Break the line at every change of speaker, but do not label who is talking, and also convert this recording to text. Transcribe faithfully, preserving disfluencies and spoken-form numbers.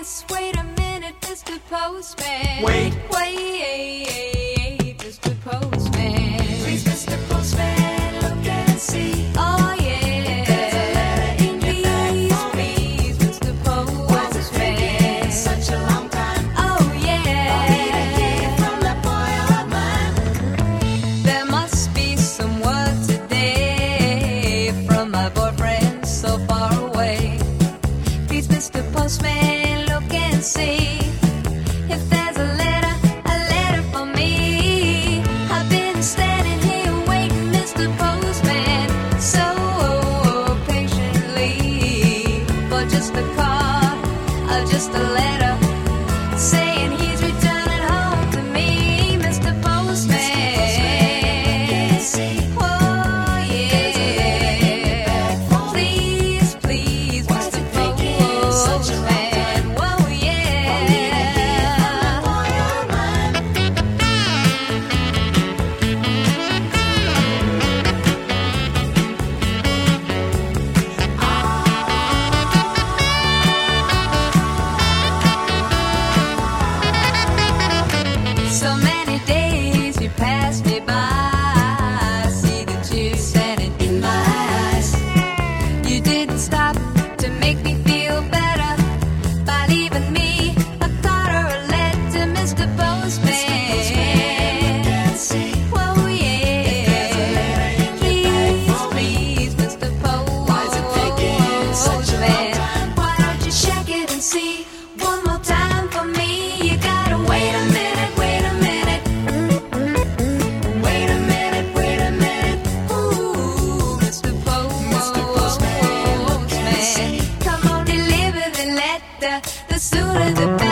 yes, wait a minute, Mister Postman.
Wait.
Wait, Mister Postman.
Please, Mister Postman, look and see.
Oh, yeah.
There's a letter in your bag for me.
Please, Mister Postman.
Why's it taking such a long time?
Oh, yeah.
I need a key from that boy of mine.
There must be some word today from my boyfriend so far away. Please, Mister Postman, look and see if there's a letter, a letter for me. I've been standing here waiting, Mister Postman, so patiently for just a card or just a letter saying he's returning home to me, Mister Postman. Oh, yeah. Please, please, Mister Postman. Whoa, yeah. So many days you pass me by. I see the tears standing in my eyes. You didn't stop to make me feel better by leaving me a card or a letter, Mister Postman. Whoa, yeah. Please, please, Mister Postman.
Why is it taking such a long time?
Why don't you check it and see one more time for me? You gotta wait a minute, wait a minute. Wait a minute, wait a minute. Ooh, Mister Postman.
Mister Postman, look and see.
Come on, deliver the letter. The sooner the better.